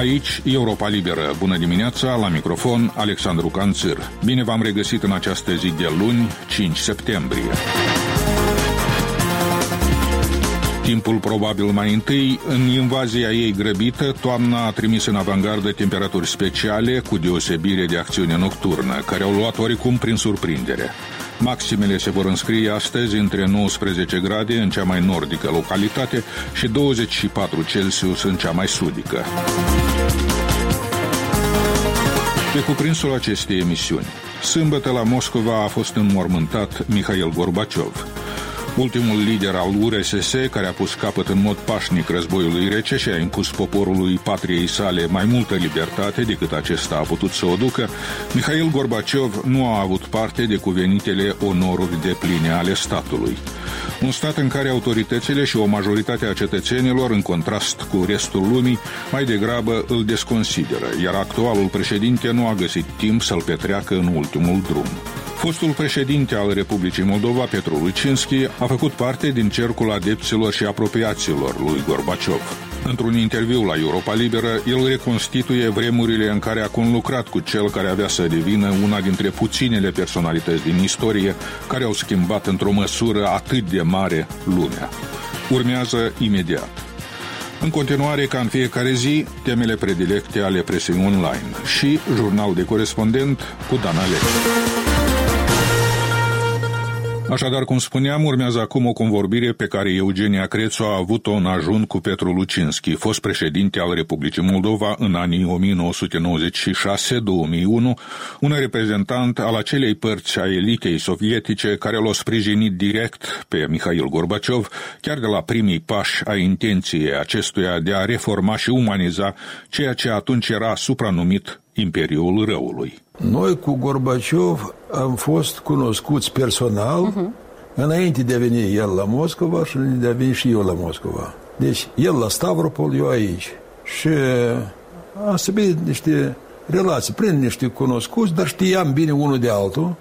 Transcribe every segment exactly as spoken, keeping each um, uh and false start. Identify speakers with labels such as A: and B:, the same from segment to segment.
A: Aici Europa Liberă. Bună dimineața, la microfon Alexandru Canțir. Bine v-am regăsit în această zi de luni, cinci septembrie. Timpul probabil mai întâi, în invazia ei grăbită, toamna a trimis în avangardă temperaturi speciale cu deosebire de acțiune nocturnă, care au luat oricum prin surprindere. Maximele se vor înscrie astăzi între nouăsprezece grade în cea mai nordică localitate și douăzeci și patru Celsius în cea mai sudică. Pe cuprinsul acestei emisiuni, sâmbătă la Moscova a fost înmormântat Mihail Gorbaciov, ultimul lider al U R S S care a pus capăt în mod pașnic războiului rece și a impus poporului patriei sale mai multă libertate decât acesta a putut să o ducă. Mihail Gorbaciov nu a avut parte de cuvenitele onoruri depline ale statului. Un stat în care autoritățile și o majoritate a cetățenilor, în contrast cu restul lumii, mai degrabă îl desconsideră, iar actualul președinte nu a găsit timp să-l petreacă în ultimul drum. Fostul președinte al Republicii Moldova, Petru Lucinski, a făcut parte din cercul adepților și apropiaților lui Gorbaciov. Într-un interviu la Europa Liberă, el reconstituie vremurile în care a conlucrat cu cel care avea să devină una dintre puținele personalități din istorie care au schimbat într-o măsură atât de mare lumea. Urmează imediat. În continuare, ca în fiecare zi, temele predilecte ale presei online și jurnal de corespondent cu Dan Alexi. Așadar, cum spuneam, urmează acum o convorbire pe care Eugenia Crețu a avut-o în ajun cu Petru Lucinski, fost președinte al Republicii Moldova în anii o mie nouă sute nouăzeci și șase - două mii unu, un reprezentant al acelei părți a elitei sovietice care l-a sprijinit direct pe Mihail Gorbaciov, chiar de la primii pași a intenției acestuia de a reforma și umaniza ceea ce atunci era supranumit Imperiul Răului.
B: Noi cu Gorbaciov am fost cunoscuți personal uh-huh. înainte de a veni el la Moscova și de a veni și eu la Moscova. Deci el la Stavropol, eu aici. Și am stabilit niște relații prin niște cunoscuți, dar știam bine unul de altul,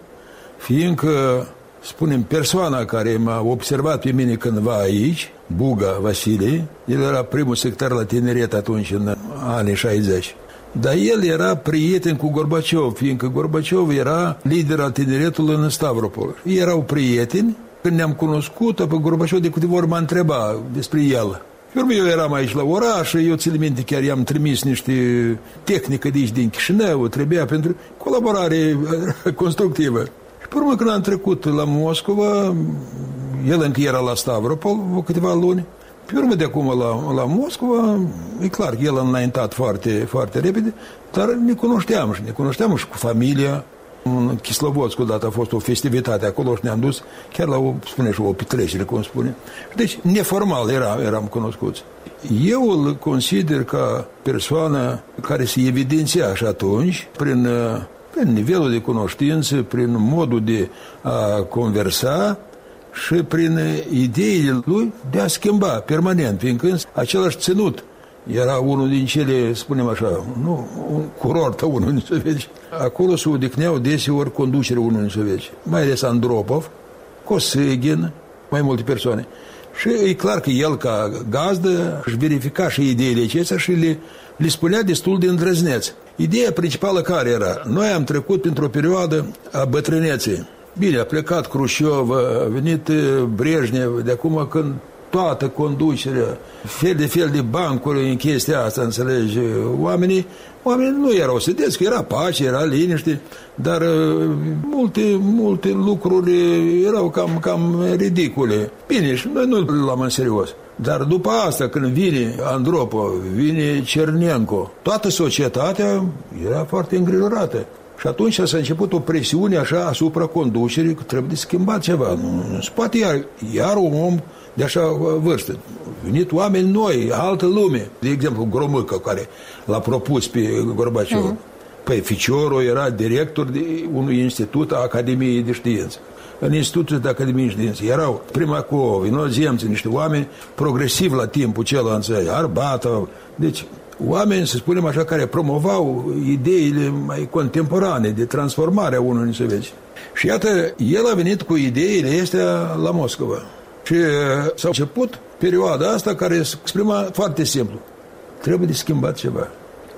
B: fiindcă, spunem, persoana care m-a observat pe mine cândva aici, Buga Vasile, el era primul secretar la tineret atunci, în anii șaizeci. Dar el era prieten cu Gorbaciov, fiindcă Gorbaciov era lider al tineretului în Stavropol. Ei erau prieteni. Când ne-am cunoscut, pe Gorbaciov de câteva ori m-a întrebat despre el. Pe urmă, eu eram aici la oraș, eu țin minte, chiar i-am trimis niște tehnică de aici din Chișinău, trebuia pentru colaborare constructivă. Și pe urmă, când am trecut la Moscova, el încă era la Stavropol câteva luni. Pe urmă de acum la, la Moscova, e clar că el a înaintat foarte, foarte repede, dar ne cunoșteam și ne cunoșteam și cu familia. În Kislovodsk odată a fost o festivitate acolo și ne-am dus chiar la o, spune și o petrecere, cum spune. Deci, neformal era, eram cunoscuți. Eu îl consider ca persoană care se evidenția și atunci prin, prin nivelul de cunoștință, prin modul de a conversa, și prin ideile lui de a schimba permanent, fiindcă același ținut era unul din cele, spunem așa, nu, un curort a Uniunii Sovietice. Acolo se odihneau deseori conducerea Uniunii Sovietice, mai ales Andropov, Kosygin, mai multe persoane. Și e clar că el, ca gazdă, își verifica și ideile acestea și le, le spunea destul de îndrăzneț. Ideea principală care era? Noi am trecut printr-o perioadă a bătrâneței. Bine, a plecat Khrushchev, a venit Brejnev, de acum când toată conducerea, fel de fel de bancuri în chestia asta, înțelegi, oamenii, oamenii nu erau sădeți, că era pace, era liniște, dar multe, multe lucruri erau cam, cam ridicule. Bine, și noi nu l luam în serios. Dar după asta, când vine Andropov, vine Cernenko, toată societatea era foarte îngrijorată. Și atunci s-a început o presiune așa asupra conducerii că trebuie de schimbat ceva. Nu, nu se poate iar, iar un om de așa vârstă. Venit oameni noi, altă lume. De exemplu, Gromyko, care l-a propus pe Gorbaciov. Uh-huh. Păi Ficiorul era director de unui institut a Academiei de Știință. În Institutul de Academie de Știință erau Primakov, inozemți, niște oameni progresivi la timpul celălalt, Arbatov. Deci oameni, să spunem așa, care promovau ideile mai contemporane de transformare a Uniunii Sovietice. Și iată, el a venit cu ideile astea la Moscova. Și s-a început perioada asta care se exprima foarte simplu. Trebuie de schimbat ceva.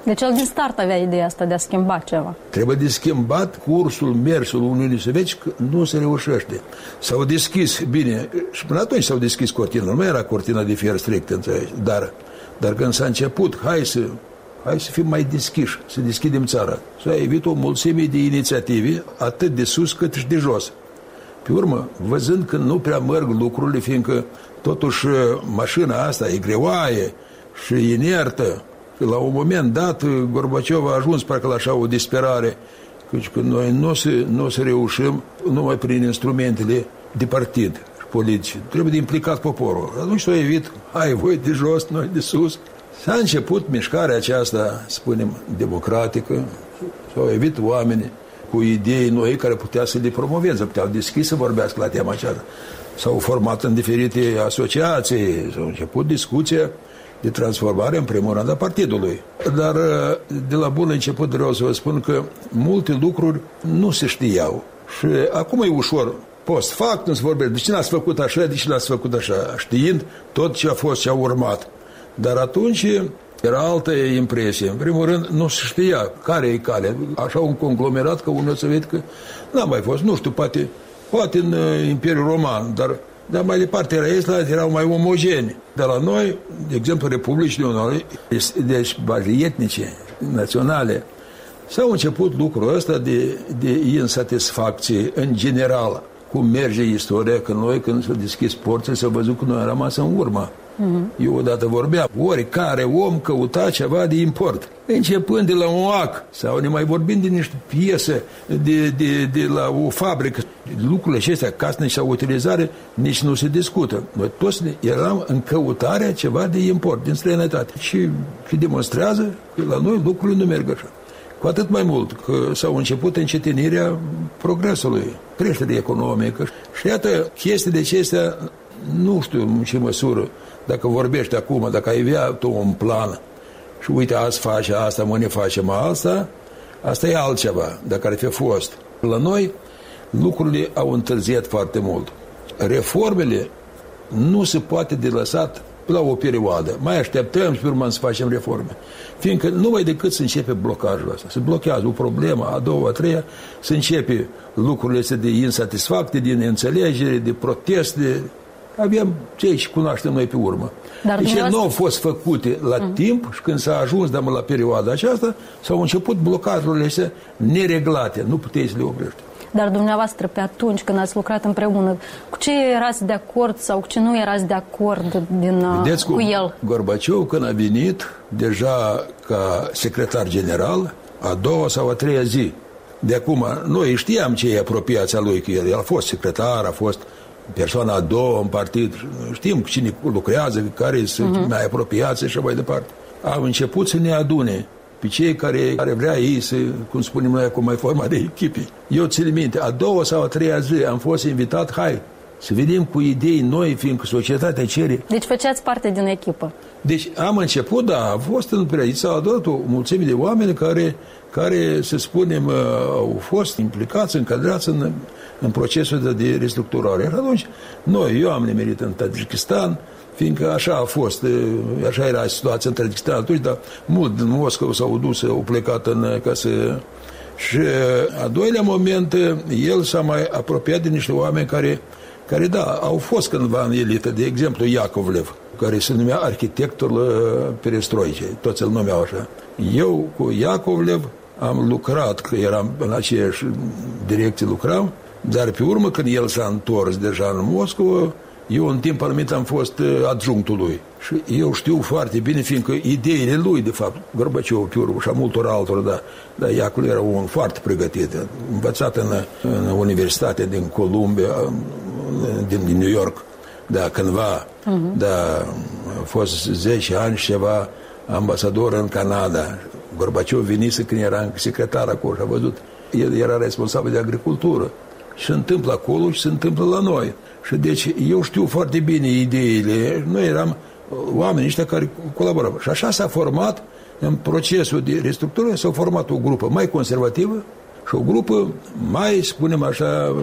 C: Deci el din start avea ideea asta de a schimba ceva.
B: Trebuie de schimbat cursul, mersul Uniunii Sovietice, că nu se reușește. S-au deschis, bine, și până atunci s-au deschis cortina, nu mai era cortina de fier strict, dar, dar când s-a început, hai să, hai să fim mai deschiși, să deschidem țara. S-a evit o mulțime de inițiative, atât de sus cât și de jos. Pe urmă, văzând că nu prea merg lucrurile, fiindcă totuși mașina asta e greoaie și inertă, că la un moment dat Gorbaciov a ajuns parcă la așa o disperare, căci că noi nu o să, nu o să reușim numai prin instrumentele de partid și politice. Trebuie de implicat poporul. Atunci s-a evit, hai voi de jos, noi de sus. S-a început mișcarea aceasta, spunem, democratică, s-au evit oameni cu idei noi care putea să le promoveze, puteau deschis să vorbească la tema aceasta. S-au format în diferite asociații, s-au început discuția de transformare în primul rând a partidului. Dar de la bun început vreau să vă spun că multe lucruri nu se știau. Și acum e ușor, post factum, să vorbești, de ce n-ați făcut așa, de ce n-ați făcut așa, știind tot ce a fost, ce a urmat. Dar atunci era altă impresie. În primul rând, nu se știa care e calea. Așa un conglomerat ca Uniunea Sovietică n-a mai fost, nu știu, poate, poate în Imperiul Roman, dar dar mai departe era Est, erau mai omogeni. Dar la noi, de exemplu, Republicile Unite, deci baze etnice, naționale, s-au început lucrul ăsta de, de insatisfacție în general. Cum merge istoria, că noi când s-au deschis porțile s-a văzut că noi am rămas în urmă. Mm-hmm. Eu odată vorbeam, oricare om căuta ceva de import. Începând de la un ac, sau ne mai vorbim de niște piese, de, de, de la o fabrică. Lucrurile acestea, casnice sau utilizare, nici nu se discută. Noi toți eram în căutarea ceva de import, din străinătate. Și se demonstrează că la noi lucrurile nu merg așa. Cu atât mai mult că s-au început încetinirea progresului, creșterea economică. Și iată, chestiile acestea, nu știu în ce măsură, dacă vorbești acum, dacă ai avea tu un plan și uite, azi face asta, mâine facem asta, asta e altceva, dacă ar fi fost. La noi, lucrurile au întârziat foarte mult. Reformele nu se poate de lăsat la o perioadă. Mai așteptăm și pe urmă să facem reforme. Fiindcă numai decât să începe blocajul ăsta. Se blochează o problemă, a doua, a treia, să începe lucrurile astea de insatisfacte, de neînțelegere, de proteste. Avem ce și cunoaștem noi pe urmă. Dar deci dumneavoastră... nu au fost făcute la uh-huh. timp și când s-a ajuns de la perioada aceasta, s-au început blocajurile astea nereglate. Nu puteai să le oprești.
C: Dar dumneavoastră, pe atunci când ați lucrat împreună, cu ce erați de acord sau cu ce nu erați de acord din,
B: Vedeți
C: cu el?
B: Gorbaciov, când a venit, deja ca secretar general, a doua sau a treia zi. De acum, noi știam ce e apropiația lui, că el, el a fost secretar, a fost persoana a doua în partid, știm cine lucrează, care sunt uh-huh. mai apropiați și mai departe. Am început să ne adune pe cei care, care vrea ei să, cum spunem noi acum, mai forma de echipe. Eu țin minte, a doua sau a treia zi am fost invitat, hai, să venim cu idei noi, fiindcă societatea cere.
C: Deci făceați parte din echipă.
B: Deci am început, da, a fost în perioadă, s-au adunat o mulțime de oameni care, care, să spunem, au fost implicați, încadrați în, în procesul de restructurare. Și atunci, noi, eu am nimerit în Tajikistan, fiindcă așa a fost, așa era situația în Tajikistan atunci, dar mult din Moscova s-au dus, au plecat în, ca să... Și a doilea moment, el s-a mai apropiat de niște oameni care, care da, au fost cândva în elită, de exemplu Iacovlev, care se numea arhitectul perestroicei, toți îl numeau așa. Eu cu Iacovlev am lucrat, că eram în aceeași direcție lucram, dar pe urmă când el s-a întors deja în Moscova, eu în timp anumit am fost adjunctul lui. Și eu știu foarte bine, fiindcă ideile lui, de fapt, Gorbaciov, pe urmă, și a multor altor, dar, dar Iacul era un foarte pregătit, învățat în, în Universitatea din Columbia, din, din New York, da, cândva, uh-huh. da, a fost zece ani și ceva ambasador în Canada. Gorbaciov venise când era secretar acolo și a văzut, el era responsabil de agricultură. Și se întâmplă acolo și se întâmplă la noi. Și deci eu știu foarte bine ideile. Noi eram oameni ăștia care colaborăm. Și așa s-a format, în procesul de restructurare, s-a format o grupă mai conservativă și o grupă mai, spunem așa,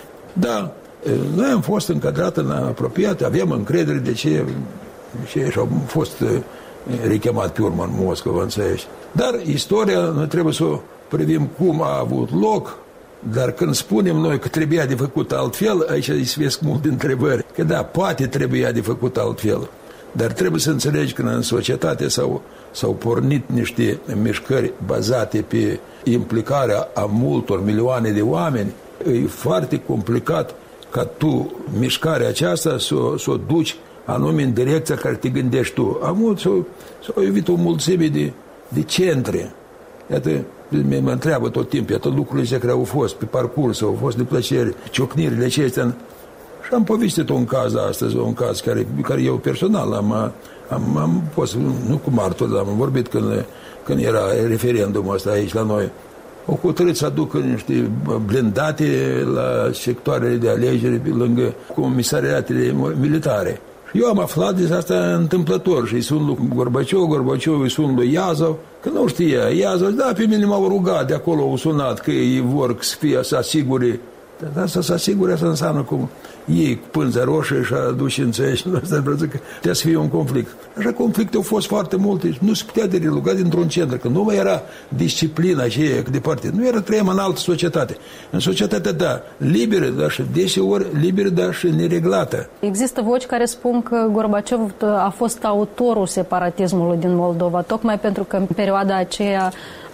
B: da, noi am fost încadrat în apropiat, aveam încredere de ce, ce și au fost rechemat pe urmă în Moscova, înțelegi. Dar istoria, noi trebuie să o privim cum a avut loc, dar când spunem noi că trebuia de făcut altfel, aici se vesc multe întrebări. Că da, poate trebuia de făcut altfel, dar trebuie să înțelegi că în societate s-au, s-au pornit niște mișcări bazate pe implicarea a multor milioane de oameni. E foarte complicat ca tu mișcarea aceasta să, să o duci anume în direcția care te gândești tu. Am mult, s-au, s-au evit o mulțime de, de centre. Iată, mă întreabă tot timpul, iată lucrurile care au fost pe parcurs, au fost de plăcere, ciocnirile acestea. Și am povestit un caz astăzi, un caz care, care eu personal am, am, am fost, nu cu martor, dar am vorbit când, când era referendumul ăsta aici la noi. Au hotărât să aducă niște blindate la sectoarele de alegeri lângă comisariatele militare. Și eu am aflat de asta întâmplător și îi sun lui Gorbaciov, Gorbaciov îi sun lui Iazov, că nu știa. Iazov, da, pe mine m-au rugat de acolo, au sunat că ei vor să fie, să asigure. Dar asta să asigure, asta înseamnă cum ei cu pânza roșie și aduci în țări și asta că trebuie să fie un conflict. Așa conflicte au fost foarte multe și nu se putea de relugat dintr-un centru, că nu mai era disciplina aceea de partid. Nu era, trăiam în altă societate. În societatea, da, liberă, dar și deseori liberă, dar și nereglată.
C: Există voci care spun că Gorbaciov a fost autorul separatismului din Moldova, tocmai pentru că în perioada aceea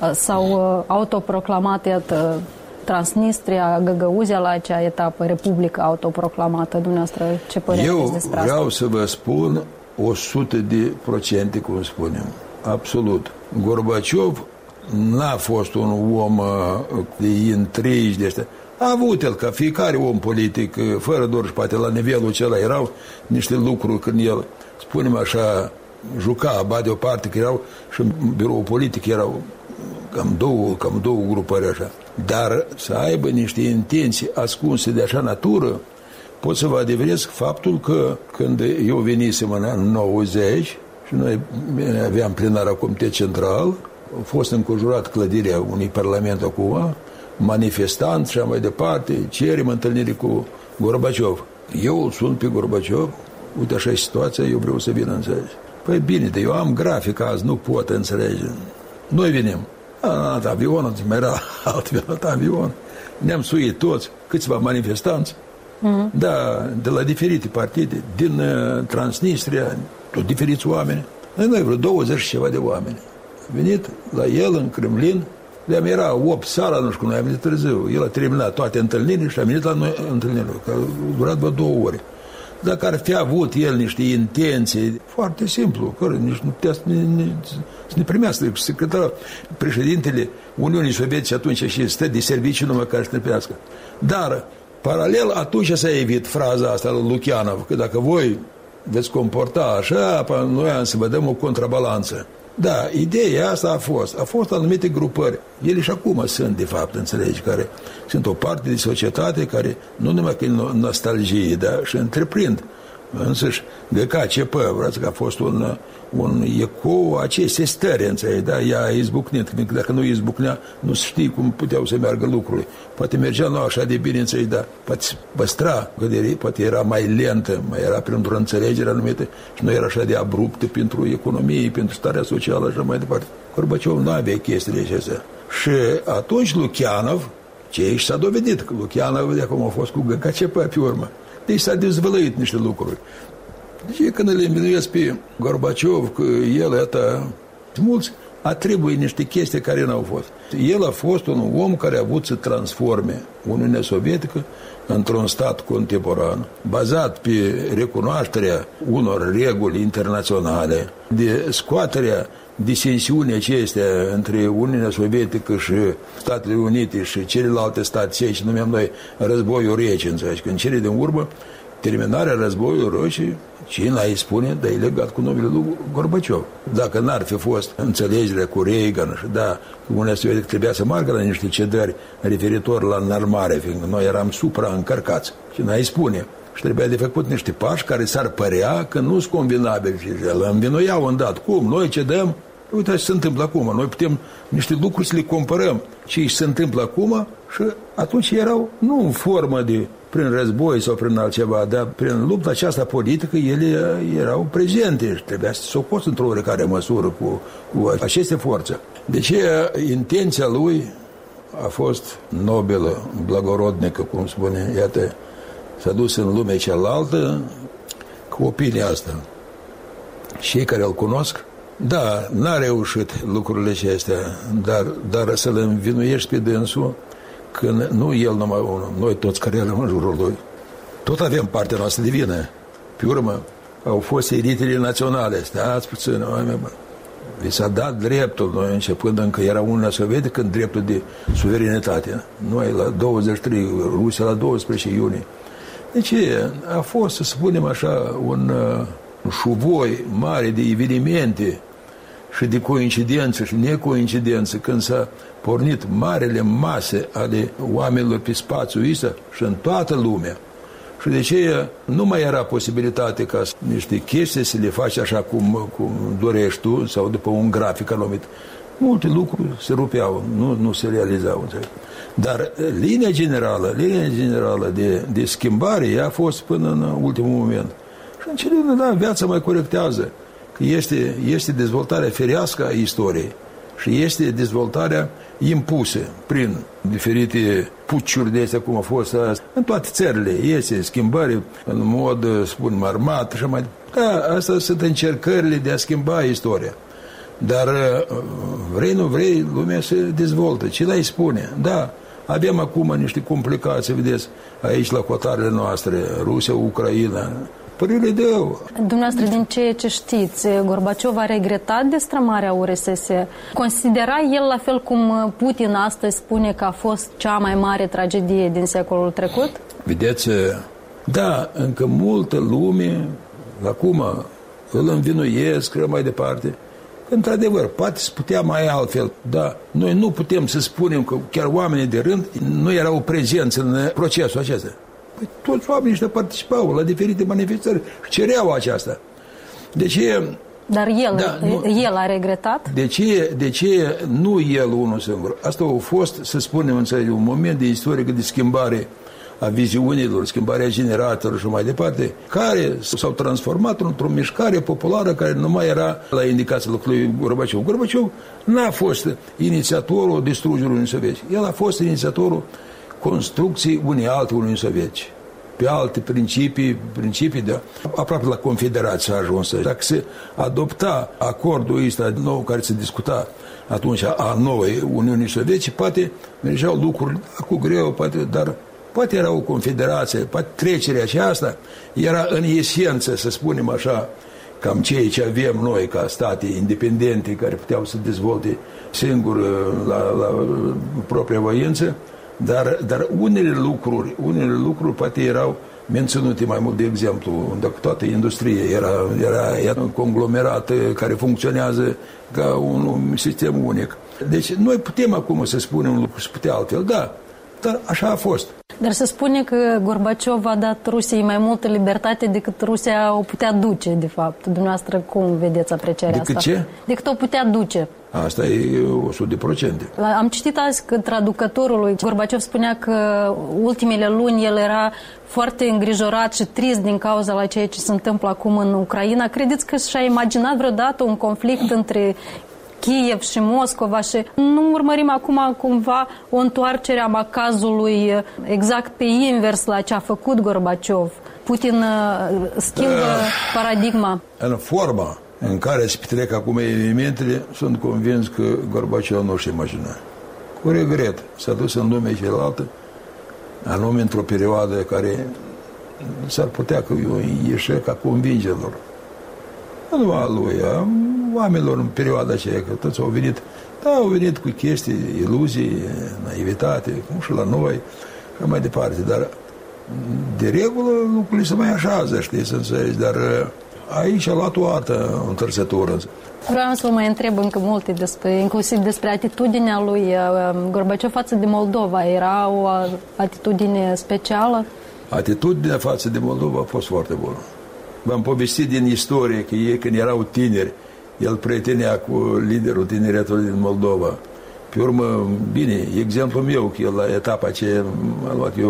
C: s-au autoproclamat, iată, Transnistria, Găgăuzia la acea etapă, Republica autoproclamată. Dumneavoastră, ce părere aveți despre asta?
B: Eu vreau să vă spun o sută de procente, cum spunem. Absolut. Gorbaciov n-a fost un om de intrigi de ăștia. A avut el, ca fiecare om politic, fără doar și poate la nivelul acela erau niște lucruri când el, spunem așa, juca, ba deoparte, că erau și în biroul politic erau cam două, cam două grupări așa. Dar să aibă niște intenții ascunse de așa natură, pot să vă adeveresc faptul că când eu venisem în nouăzeci și noi aveam plenara Comitet Central, a fost înconjurat clădirea unui parlament acum, manifestanți și mai departe, cerem întâlnire cu Gorbaciov. Eu îl sun pe Gorbaciov, uite așa e situația, eu vreau să vin, înțelegi. Păi bine, eu am grafic azi, nu pot înțelege. Noi venim. A, avionul, mai era altfel, avion. Ne-am suit toți, câțiva manifestanți, mm-hmm. da, de la diferite partide, din uh, Transnistria, tot diferiți oameni. Noi vreo douăzeci și ceva de oameni. Am venit la el în Kremlin, le-am era opt seara, nu știu, noi am venit târziu. El a terminat toate întâlnirile și a venit la noi întâlnirile, că a durat vreo două ore. Dacă ar fi avut el niște intenții, foarte simplu, care nici nu putea să ne, ne, să ne primească secretarul, președintele Uniunii Sovietice atunci și stă de serviciu numai care să ne primească. Dar, paralel, atunci s-a evit fraza asta lui Lukianov, că dacă voi veți comporta așa, noi am să vă dăm o contrabalanță. Da, ideea asta a fost. A fost anumite grupări. Ele și acum sunt, de fapt, înțelegi, care sunt o parte de societate care nu numai că e nostalgie, dar și întreprind. Însăși, de ca ce pă, vreați că a fost un, un ecou acestei stări, înțelegi, da? Ea a izbucnit. Dacă nu izbucnea, nu știi cum puteau să meargă lucrurile. Poate mergea nu așa de bine, înțelegi, da? Poate păstra gândirii, poate era mai lentă, mai era printr-o înțelegere anumită și nu era așa de abruptă pentru economie, pentru starea socială și mai departe. Gorbaciov nu avea chestiile acestea. Și atunci Lukianov, ce și s-a dovedit, că Lukianov de acum a fost cu G K C P pe urmă. Deci s-a dezvăluit niște lucruri. Deci când îl învinuiesc pe Gorbaciov că el, iată, mulți atribuie niște chestii care n-au fost. El a fost un om care a avut să transforme Uniunea Sovietică într-un stat contemporan, bazat pe recunoașterea unor reguli internaționale, de scoaterea disensiunii acestea între Uniunea Sovietică și Statele Unite și celelalte state, ce numeam noi războiul rece, înțelegi? Când cele din urmă, terminarea războiului rece, cine îi spune, dar e legat cu numele lui Gorbaciov. Dacă n-ar fi fost înțelegerea cu Reagan și da, Uniunea Sovietică trebuia să margă la niște cedări referitor la înarmare, fiindcă noi eram supraîncărcați. Cine îi spune? Și trebuia de făcut niște pași care s-ar părea că nu sunt convenabili și el învinuiau îndat. Cum? Noi cedăm? Uite ce se întâmplă acum. Noi putem niște lucruri să le comparăm ce se întâmplă acum și atunci erau nu în formă de prin război sau prin altceva, dar prin lupta aceasta politică ele erau prezente și trebuia să se opună într-o oarecare măsură cu, cu aceste forțe. Deci intenția lui a fost nobilă, blagorodnică, cum spune, iată, s-a dus în lumea cealaltă cu opinia asta. Și cei care îl cunosc, da, n-a reușit lucrurile acestea, dar, dar să-l învinuiești pe dânsul, când nu el numai unul, noi toți care eram în jurul lui, tot avem partea noastră de vină. Pe urmă, au fost elitele naționale, stați puțin, oameni, bă. Vi s-a dat dreptul, noi începând încă era Uniunea Sovietică, în dreptul de suverenitate. Noi la douăzeci și trei, Rusia la doisprezece iunie. Deci a fost, să spunem așa, un, un șuvoi mare de evenimente și de coincidență și necoincidență când s-a pornit marele mase ale oamenilor pe spațiul ăsta și în toată lumea. Și de ce nu mai era posibilitate ca niște chestii să le faci așa cum, cum dorești tu sau după un grafic anumit. Multe lucruri se rupeau, nu, nu se realizau. Dar linia generală, linia generală de, de schimbare ea a fost până în ultimul moment. Și în cele din urmă, viața mai corectează. Că este, este dezvoltarea ferească a istoriei și este dezvoltarea impusă prin diferite puciuri de astea, cum a fost în toate țările. Este schimbări în mod, spun, armat și mai. Da, astea sunt încercările de a schimba istoria. Dar vrei, nu vrei, lumea se dezvoltă. Ce l-ai spune? Da, avem acum niște complicații, vedeți, aici la cotarele noastre, Rusia, Ucraina. Părere de eu.
C: Dumneavoastră, din ceea ce știți, Gorbaciov a regretat destrămarea U R S S. Considera el, la fel cum Putin astăzi spune că a fost cea mai mare tragedie din secolul trecut?
B: Vedeți, da, încă multă lume, acum îl învinuiesc mai departe, că într-adevăr, poate să putea mai altfel, dar noi nu putem să spunem că chiar oamenii de rând nu erau prezenți în procesul acesta. Păi toți oamenii ăștia participau la diferite manifestări și cereau aceasta. De ce?
C: Dar el, da, nu, el a regretat?
B: De ce, de ce nu el unul singur? Asta a fost, să spunem, în un moment de istorică de schimbare a viziunilor, schimbarea generatorilor și mai departe, care s-au transformat într-o mișcare populară care nu mai era la indicațiile lui Gorbaciov. Gorbaciov n-a fost inițiatorul distrugerii Uniunii Sovietice. El a fost inițiatorul construcții unei alte Uniuni Sovietice. Pe alte principii, principii de aproape la confederație a ajuns. Dacă se adopta acordul ăsta nou care se discuta atunci a noi Uniunii Sovietice, poate mergeau lucruri cu greu, poate, dar poate era o confederație, poate trecerea aceasta era în esență, să spunem așa, cam ceea ce avem noi ca state independente care puteau să dezvolte singur la, la propria voință. Dar, dar unele lucruri, unele lucruri poate erau menționate mai mult, de exemplu, dacă toată industria era, era, era un conglomerat care funcționează ca un, un sistem unic. Deci noi putem acum să spunem un lucru și putea altfel, da, dar așa a fost.
C: Dar se spune că Gorbaciov a dat Rusiei mai multă libertate decât Rusia o putea duce, de fapt. Dumneavoastră, cum vedeți aprecierea
B: decât
C: asta?
B: Ce?
C: Decât o putea duce.
B: Asta e o sută de procente.
C: Am citit azi că traducătorul lui Gorbaciov spunea că ultimele luni el era foarte îngrijorat și trist din cauza la ceea ce se întâmplă acum în Ucraina. Credeți că și-a imaginat vreodată un conflict între Kiev și Moscova și nu urmărim acum cumva o întoarcere a macazului exact pe invers la ce a făcut Gorbaciov? Putin schimbă uh, paradigma.
B: În forma în care se petrec acum evenimentele, sunt convins că Gorbaciov nu și imagina. Cu regret, s-a dus în lumea cealaltă, anume într-o perioadă care s-ar putea că e un eșec a convingerilor. Nu numai a lui, a oamenilor în perioada aceea, că toți au venit, da, au venit cu chestii, iluzii, naivitate, cum și la noi, și mai departe, dar de regulă lucrurile se mai așează, știi, să înțelegi, dar aici a luat o altă întârzitură.
C: Vreau să vă mai întreb încă multe, despre, inclusiv despre atitudinea lui Gorbaciov față de Moldova. Era o atitudine specială?
B: Atitudinea față de Moldova a fost foarte bună. V-am povestit din istorie că ei, când erau tineri, el prietenea cu liderul tineretului din Moldova. Pe urmă, bine, exemplul meu, că el la etapa aceea am luat eu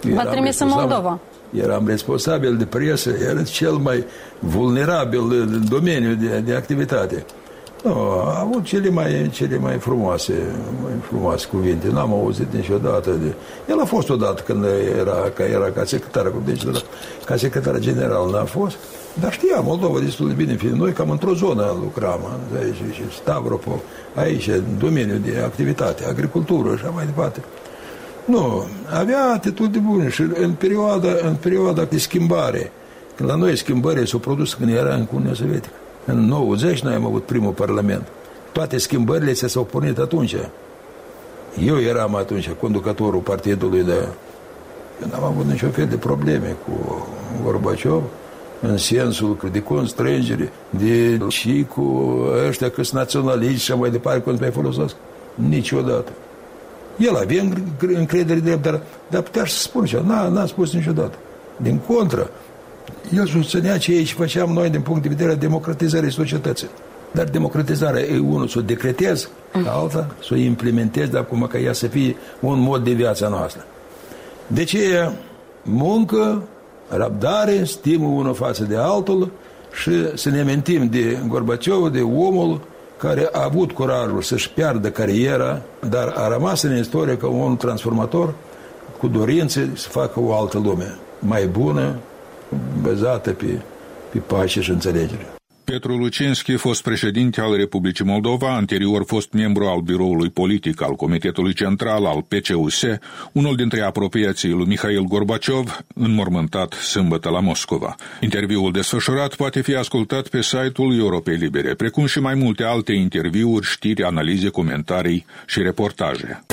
C: V-a trimis în Moldova.
B: Eram responsabil de presă, era cel mai vulnerabil domeniu de, de activitate. No, a avut cele mai, cele mai frumoase, mai frumoase cuvinte. N-am auzit niciodată de... El a fost odată când era ca, era ca secretar, deci ca secretar general n-a fost, dar știa Moldova destul de bine, fiind noi cam într-o zonă lucram, aici, și Stavropol, aici, în domeniul de activitate, agricultură și așa mai departe. Nu, avea atitudine bună și în perioada, în perioada de schimbare, când la noi schimbările s-au produs când era în Uniunea Sovietică. În nouăzeci noi am avut primul parlament. Toate schimbările se s-au pornit atunci. Eu eram atunci conducătorul partidului, de... eu n-am avut niciun fel de probleme cu Gorbaciov, în sensul de constrângere, de și cu ăștia că sunt naționaliști și mai departe, cum să mai folosesc. Niciodată. El avea încredere drept, dar, dar putea să spun și n-a, n-a spus niciodată. Din contră, el susținea ce și făceam noi din punct de vedere a democratizării societății. Dar democratizarea e unul să o decretezi, alta să o implementezi, dar acum ca ea să fie un mod de viața noastră. Deci e muncă, răbdare, stimă unul față de altul și să ne amintim de Gorbaciov, de omul care a avut curajul să-și piardă cariera, dar a rămas în istorie ca un transformator cu dorințe să facă o altă lume, mai bună, bazată pe, pe pace și înțelegere.
A: Petru Lucinski, fost președinte al Republicii Moldova, anterior fost membru al biroului politic al Comitetului Central al P C U S, unul dintre apropiații lui Mihail Gorbaciov, înmormântat sâmbătă la Moscova. Interviul desfășurat poate fi ascultat pe site-ul Europei Libere, precum și mai multe alte interviuri, știri, analize, comentarii și reportaje.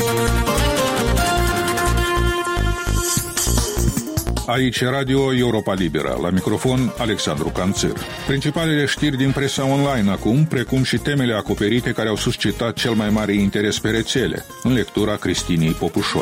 A: Aici Radio Europa Liberă, la microfon Alexandru Canțir. Principalele știri din presa online acum, precum și temele acoperite care au suscitat cel mai mare interes pe rețele, în lectura Cristinei Popușoi.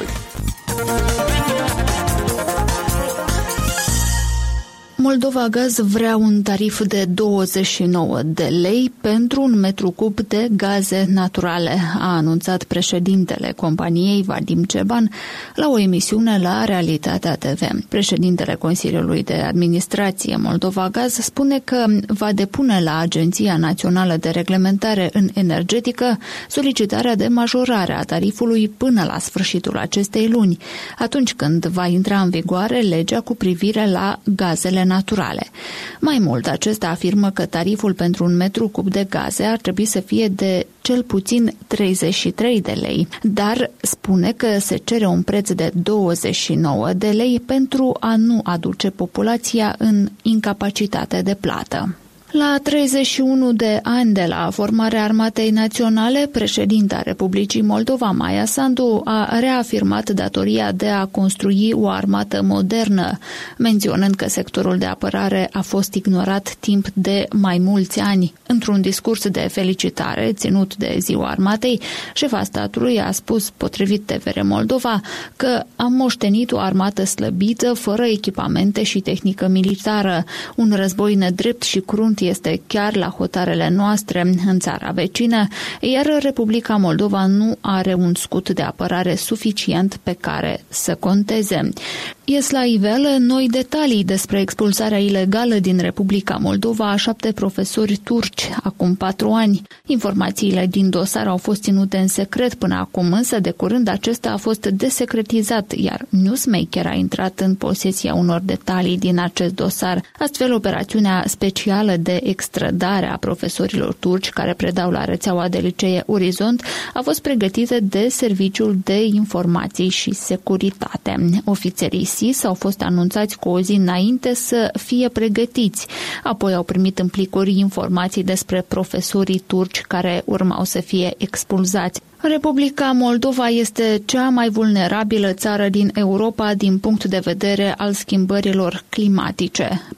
D: Moldova Gaz vrea un tarif de douăzeci și nouă de lei pentru un metru cub de gaze naturale, a anunțat președintele companiei Vadim Ceban la o emisiune la Realitatea T V. Președintele Consiliului de Administrație Moldova Gaz spune că va depune la Agenția Națională de Reglementare în Energetică solicitarea de majorare a tarifului până la sfârșitul acestei luni, atunci când va intra în vigoare legea cu privire la gazele naturale. naturale. Mai mult, acesta afirmă că tariful pentru un metru cub de gaze ar trebui să fie de cel puțin treizeci și trei de lei, dar spune că se cere un preț de douăzeci și nouă de lei pentru a nu aduce populația în incapacitate de plată. La treizeci și unu de ani de la formarea Armatei Naționale, președinta Republicii Moldova, Maia Sandu, a reafirmat datoria de a construi o armată modernă, menționând că sectorul de apărare a fost ignorat timp de mai mulți ani. Într-un discurs de felicitare ținut de Ziua Armatei, șefa statului a spus, potrivit T V R Moldova, că a moștenit o armată slăbită, fără echipamente și tehnică militară. Un război nedrept și crunt este chiar la hotarele noastre în țara vecină, iar Republica Moldova nu are un scut de apărare suficient pe care să conteze. Ies la iveală noi detalii despre expulsarea ilegală din Republica Moldova a șapte profesori turci acum patru ani. Informațiile din dosar au fost ținute în secret până acum, însă de curând acesta a fost desecretizat, iar Newsmaker a intrat în posesia unor detalii din acest dosar. Astfel, operațiunea specială de extradare a profesorilor turci care predau la rețeaua de licee Orizont a fost pregătită de Serviciul de Informații și Securitate. Ofițerii S I S au fost anunțați cu o zi înainte să fie pregătiți. Apoi au primit în plicuri informații despre profesorii turci care urmau să fie expulzați. Republica Moldova este cea mai vulnerabilă țară din Europa din punct de vedere al schimbărilor climatice.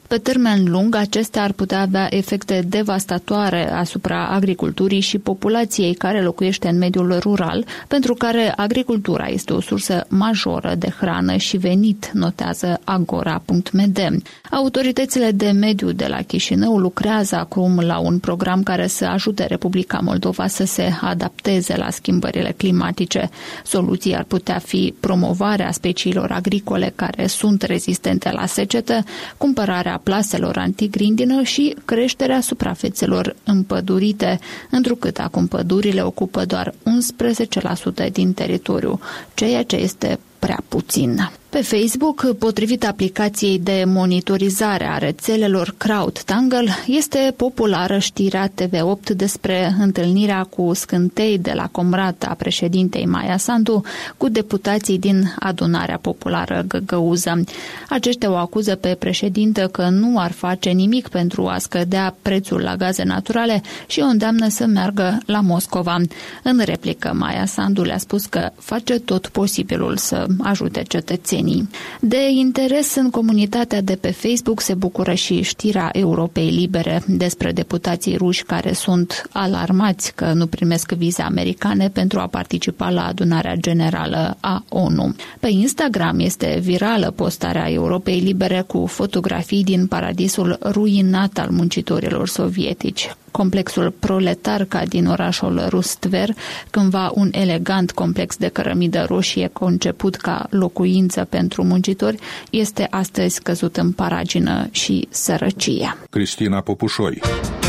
D: Pe termen lung, acestea ar putea avea efecte devastatoare asupra agriculturii și populației care locuiește în mediul rural, pentru care agricultura este o sursă majoră de hrană și venit, notează agora punct m d. Autoritățile de mediu de la Chișinău lucrează acum la un program care să ajute Republica Moldova să se adapteze la schimbările climatice. Soluții ar putea fi promovarea speciilor agricole care sunt rezistente la secetă, cumpărarea plaselor antigrindină și creșterea suprafețelor împădurite, întrucât acum pădurile ocupă doar unsprezece la sută din teritoriu, ceea ce este prea puțin. Pe Facebook, potrivit aplicației de monitorizare a rețelelor CrowdTangle, este populară știrea T V opt despre întâlnirea cu scântei de la Comrat a președintei Maia Sandu cu deputații din Adunarea Populară Găgăuză. Aceștia o acuză pe președintă că nu ar face nimic pentru a scădea prețul la gaze naturale și o îndeamnă să meargă la Moscova. În replică, Maia Sandu le-a spus că face tot posibilul să ajute cetățenii. De interes în comunitatea de pe Facebook se bucură și știrea Europei Libere despre deputații ruși care sunt alarmați că nu primesc vize americane pentru a participa la adunarea generală a O N U. Pe Instagram este virală postarea Europei Libere cu fotografii din paradisul ruinat al muncitorilor sovietici. Complexul Proletarca din orașul Rustver, cândva un elegant complex de cărămidă roșie conceput ca locuință pentru muncitori, este astăzi căzut în paragină și sărăcie.
A: Cristina Popușoi.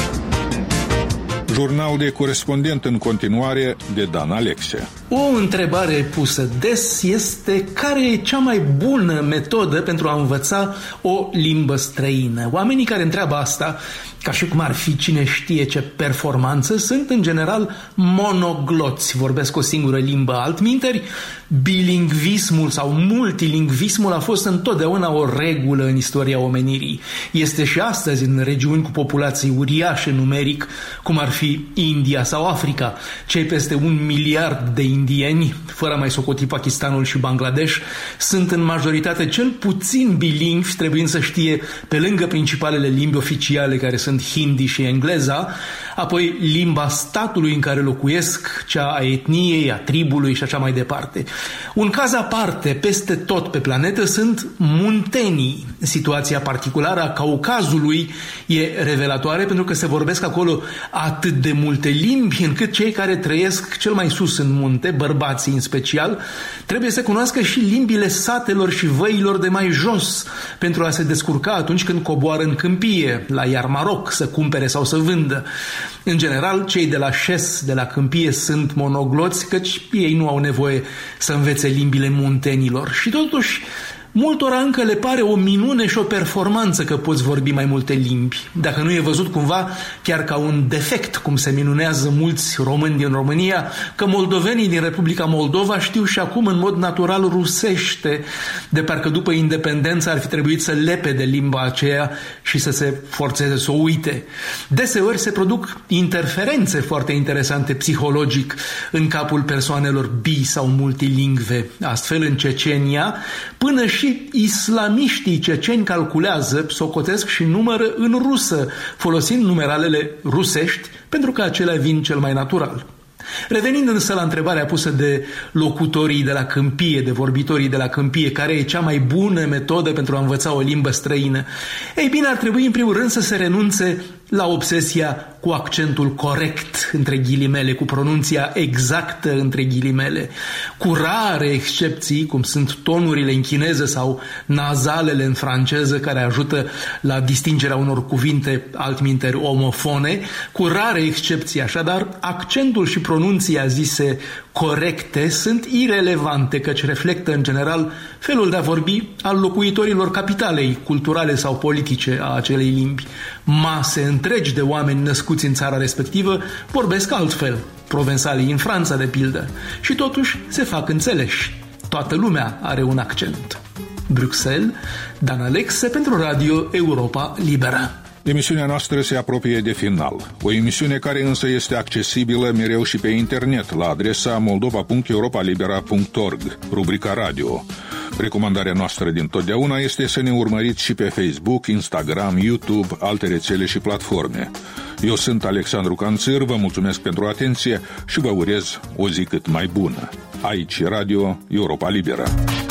A: Jurnal de corespondent în continuare de Dan Alexe.
E: O întrebare pusă des este: care e cea mai bună metodă pentru a învăța o limbă străină? Oamenii care întreabă asta, ca și cum ar fi cine știe ce performanță, sunt în general monogloți, vorbesc o singură limbă. Altminteri, bilingvismul sau multilingvismul a fost întotdeauna o regulă în istoria omenirii. Este și astăzi în regiuni cu populații uriașe numeric, cum ar fi India sau Africa. Cei peste un miliard de indieni, fără a mai socoti Pakistanul și Bangladesh, sunt în majoritate cel puțin bilingvi, trebuind să știe, pe lângă principalele limbi oficiale care sunt hindi și engleza, apoi limba statului în care locuiesc, cea a etniei, a tribului și așa mai departe. Un caz aparte peste tot pe planetă sunt muntenii. Situația particulară a Caucazului e revelatoare pentru că se vorbesc acolo atât de multe limbi încât cei care trăiesc cel mai sus în munte, bărbații în special, trebuie să cunoască și limbile satelor și văilor de mai jos pentru a se descurca atunci când coboară în câmpie, la Iarmaroc, să cumpere sau să vândă. În general, cei de la șes, de la câmpie, sunt monogloți, căci ei nu au nevoie să învețe limbile muntenilor. Și totuși, multora încă le pare o minune și o performanță că poți vorbi mai multe limbi. Dacă nu e văzut cumva chiar ca un defect, cum se minunează mulți români din România, că moldovenii din Republica Moldova știu și acum în mod natural rusește, de parcă după independență ar fi trebuit să lepe de limba aceea și să se forțeze să o uite. Deseori se produc interferențe foarte interesante psihologic în capul persoanelor bi sau multilingve. Astfel, în Cecenia, până și Și islamiștii ceceni calculează, socotesc și numără în rusă, folosind numeralele rusești, pentru că acelea vin cel mai natural. Revenind însă la întrebarea pusă de locutorii de la câmpie, de vorbitorii de la câmpie, care e cea mai bună metodă pentru a învăța o limbă străină, ei bine, ar trebui în primul rând să se renunțe la obsesia cu accentul corect, între ghilimele, cu pronunția exactă, între ghilimele, cu rare excepții, cum sunt tonurile în chineză sau nazalele în franceză, care ajută la distingerea unor cuvinte altminteri omofone, cu rare excepții, așadar, accentul și pronunția zise corecte sunt irelevante, căci reflectă în general felul de a vorbi al locuitorilor capitalei culturale sau politice a acelei limbi. Mase întregi de oameni născuți în țara respectivă vorbesc altfel, provensalii în Franța de pildă, și totuși se fac înțeleși. Toată lumea are un accent. Bruxelles, Dan Alexe pentru Radio Europa Liberă.
A: Emisiunea noastră se apropie de final. O emisiune care însă este accesibilă mereu și pe internet la adresa moldova punct europa libera punct org, rubrica radio. Recomandarea noastră din totdeauna este să ne urmăriți și pe Facebook, Instagram, YouTube, alte rețele și platforme. Eu sunt Alexandru Canțir, vă mulțumesc pentru atenție și vă urez o zi cât mai bună. Aici Radio Europa Liberă.